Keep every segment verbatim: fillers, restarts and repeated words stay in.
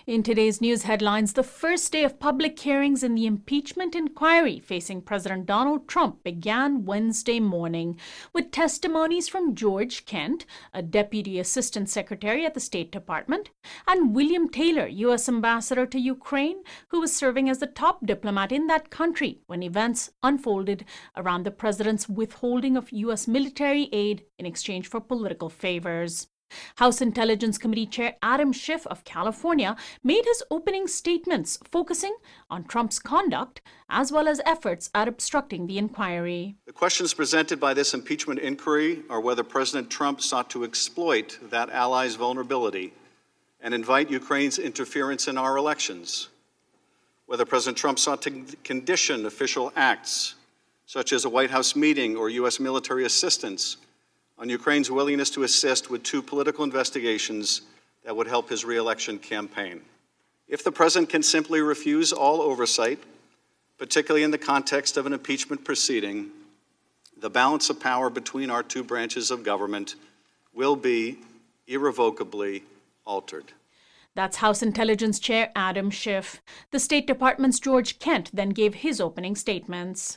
In today's news headlines, the first day of public hearings in the impeachment inquiry facing President Donald Trump began Wednesday morning with testimonies from George Kent, a Deputy Assistant Secretary at the State Department, and William Taylor, U S Ambassador to Ukraine, who was serving as the top diplomat in that country when events unfolded around the president's withholding of U S military aid in exchange for political favors. House Intelligence Committee Chair Adam Schiff of California made his opening statements focusing on Trump's conduct as well as efforts at obstructing the inquiry. The questions presented by this impeachment inquiry are whether President Trump sought to exploit that ally's vulnerability and invite Ukraine's interference in our elections, whether President Trump sought to condition official acts, such as a White House meeting or U S military assistance, on Ukraine's willingness to assist with two political investigations that would help his re-election campaign. If the president can simply refuse all oversight, particularly in the context of an impeachment proceeding, the balance of power between our two branches of government will be irrevocably altered. That's House Intelligence Chair Adam Schiff. The State Department's George Kent then gave his opening statements.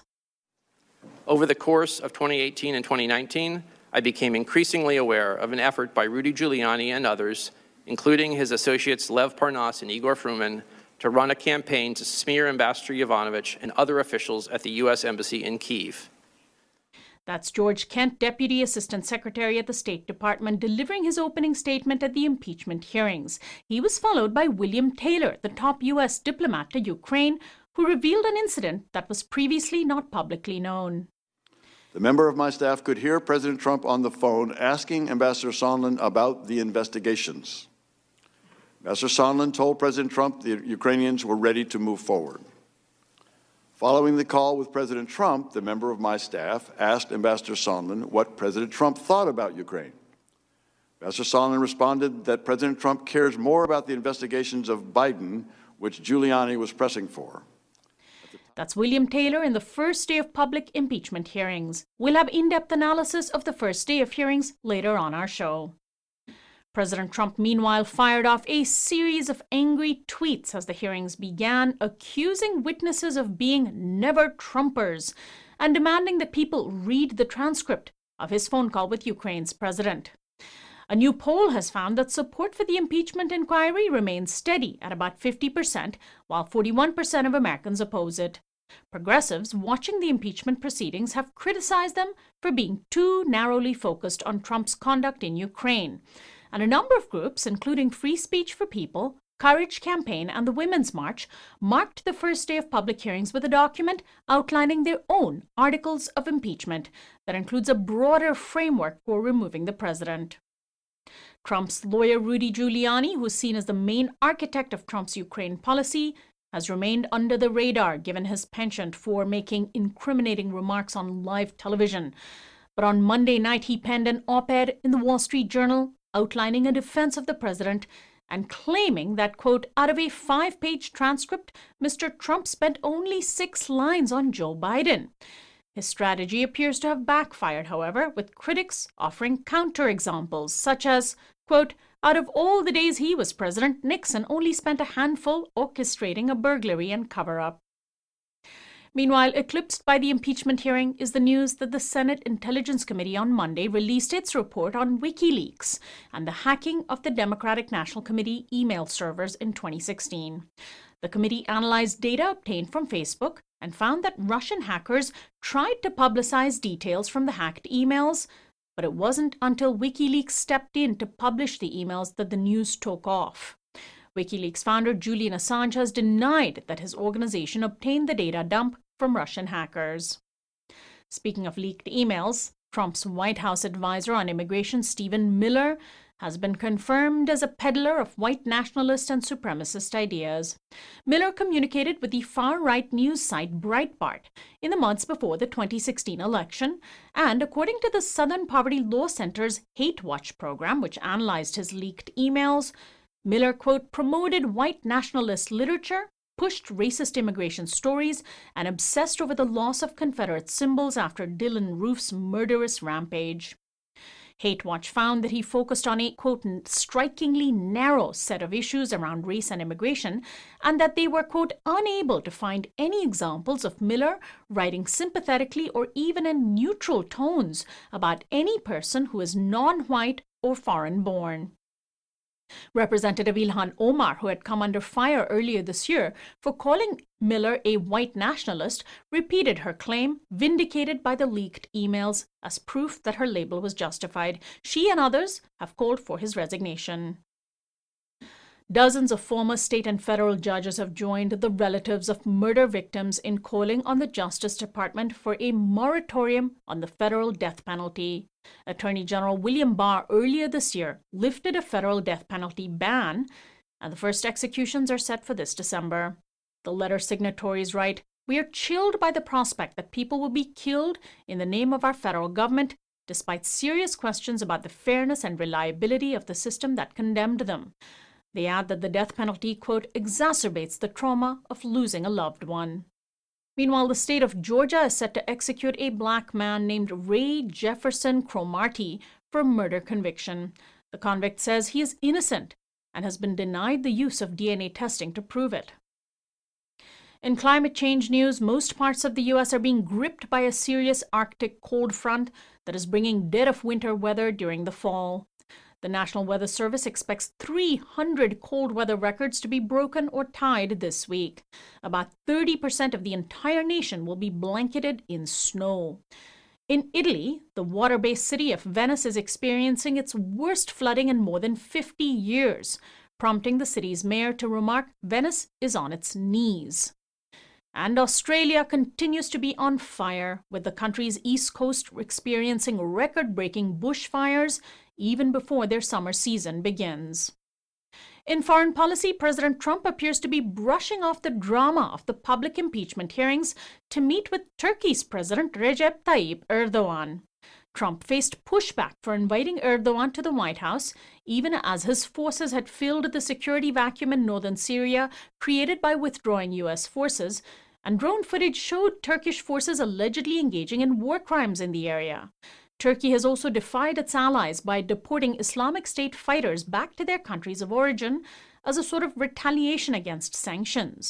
Over the course of twenty eighteen and twenty nineteen, I became increasingly aware of an effort by Rudy Giuliani and others, including his associates Lev Parnas and Igor Fruman, to run a campaign to smear Ambassador Yovanovitch and other officials at the U S Embassy in Kyiv. That's George Kent, Deputy Assistant Secretary at the State Department, delivering his opening statement at the impeachment hearings. He was followed by William Taylor, the top U S diplomat to Ukraine, who revealed an incident that was previously not publicly known. The member of my staff could hear President Trump on the phone asking Ambassador Sondland about the investigations. Ambassador Sondland told President Trump the Ukrainians were ready to move forward. Following the call with President Trump, the member of my staff asked Ambassador Sondland what President Trump thought about Ukraine. Ambassador Sondland responded that President Trump cares more about the investigations of Biden, which Giuliani was pressing for. That's William Taylor in the first day of public impeachment hearings. We'll have in-depth analysis of the first day of hearings later on our show. President Trump, meanwhile, fired off a series of angry tweets as the hearings began, accusing witnesses of being never-Trumpers and demanding that people read the transcript of his phone call with Ukraine's president. A new poll has found that support for the impeachment inquiry remains steady at about fifty percent, while forty-one percent of Americans oppose it. Progressives watching the impeachment proceedings have criticized them for being too narrowly focused on Trump's conduct in Ukraine. And a number of groups, including Free Speech for People, Courage Campaign, and the Women's March, marked the first day of public hearings with a document outlining their own articles of impeachment that includes a broader framework for removing the president. Trump's lawyer Rudy Giuliani, who is seen as the main architect of Trump's Ukraine policy, has remained under the radar given his penchant for making incriminating remarks on live television. But on Monday night, he penned an op-ed in the Wall Street Journal outlining a defense of the president and claiming that, quote, out of a five-page transcript, Mister Trump spent only six lines on Joe Biden. His strategy appears to have backfired, however, with critics offering counterexamples, such as, quote, out of all the days he was president, Nixon only spent a handful orchestrating a burglary and cover-up. Meanwhile, eclipsed by the impeachment hearing is the news that the Senate Intelligence Committee on Monday released its report on WikiLeaks and the hacking of the Democratic National Committee email servers in twenty sixteen. The committee analyzed data obtained from Facebook and found that Russian hackers tried to publicize details from the hacked emails, but it wasn't until WikiLeaks stepped in to publish the emails that the news took off. WikiLeaks founder Julian Assange has denied that his organization obtained the data dump from Russian hackers. Speaking of leaked emails, Trump's White House advisor on immigration, Stephen Miller, has been confirmed as a peddler of white nationalist and supremacist ideas. Miller communicated with the far-right news site Breitbart in the months before the twenty sixteen election, and according to the Southern Poverty Law Center's Hate Watch program, which analyzed his leaked emails, Miller, quote, promoted white nationalist literature, pushed racist immigration stories, and obsessed over the loss of Confederate symbols after Dylann Roof's murderous rampage. Hate Watch found that he focused on a, quote, strikingly narrow set of issues around race and immigration, and that they were, quote, unable to find any examples of Miller writing sympathetically or even in neutral tones about any person who is non-white or foreign-born. Representative Ilhan Omar, who had come under fire earlier this year for calling Miller a white nationalist, repeated her claim, vindicated by the leaked emails, as proof that her label was justified. She and others have called for his resignation. Dozens of former state and federal judges have joined the relatives of murder victims in calling on the Justice Department for a moratorium on the federal death penalty. Attorney General William Barr earlier this year lifted a federal death penalty ban, and the first executions are set for this December. The letter signatories write, "We are chilled by the prospect that people will be killed in the name of our federal government, despite serious questions about the fairness and reliability of the system that condemned them." They add that the death penalty, quote, exacerbates the trauma of losing a loved one. Meanwhile, the state of Georgia is set to execute a black man named Ray Jefferson Cromartie for a murder conviction. The convict says he is innocent and has been denied the use of D N A testing to prove it. In climate change news, most parts of the U S are being gripped by a serious Arctic cold front that is bringing dead of winter weather during the fall. The National Weather Service expects three hundred cold weather records to be broken or tied this week. About thirty percent of the entire nation will be blanketed in snow. In Italy, the water-based city of Venice is experiencing its worst flooding in more than fifty years, prompting the city's mayor to remark Venice is on its knees. And Australia continues to be on fire, with the country's east coast experiencing record-breaking bushfires even before their summer season begins. In foreign policy, President Trump appears to be brushing off the drama of the public impeachment hearings to meet with Turkey's President Recep Tayyip Erdogan. Trump faced pushback for inviting Erdogan to the White House, even as his forces had filled the security vacuum in northern Syria created by withdrawing U S forces, and drone footage showed Turkish forces allegedly engaging in war crimes in the area. Turkey has also defied its allies by deporting Islamic State fighters back to their countries of origin as a sort of retaliation against sanctions.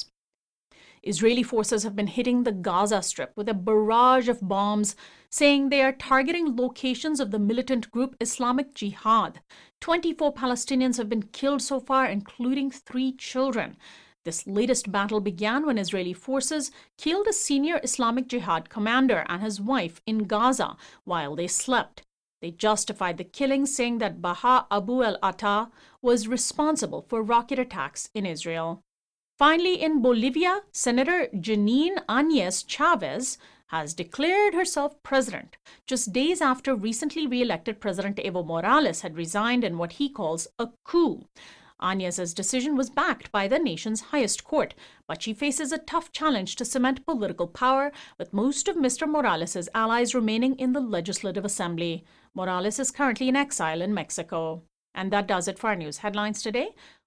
Israeli forces have been hitting the Gaza Strip with a barrage of bombs, saying they are targeting locations of the militant group Islamic Jihad. twenty-four Palestinians have been killed so far, including three children. This latest battle began when Israeli forces killed a senior Islamic Jihad commander and his wife in Gaza while they slept. They justified the killing, saying that Baha Abu al-Atta was responsible for rocket attacks in Israel. Finally, in Bolivia, Senator Janine Áñez Chávez has declared herself president, just days after recently re-elected President Evo Morales had resigned in what he calls a coup. Áñez's decision was backed by the nation's highest court, but she faces a tough challenge to cement political power, with most of Mister Morales' allies remaining in the Legislative Assembly. Morales is currently in exile in Mexico. And that does it for our news headlines today.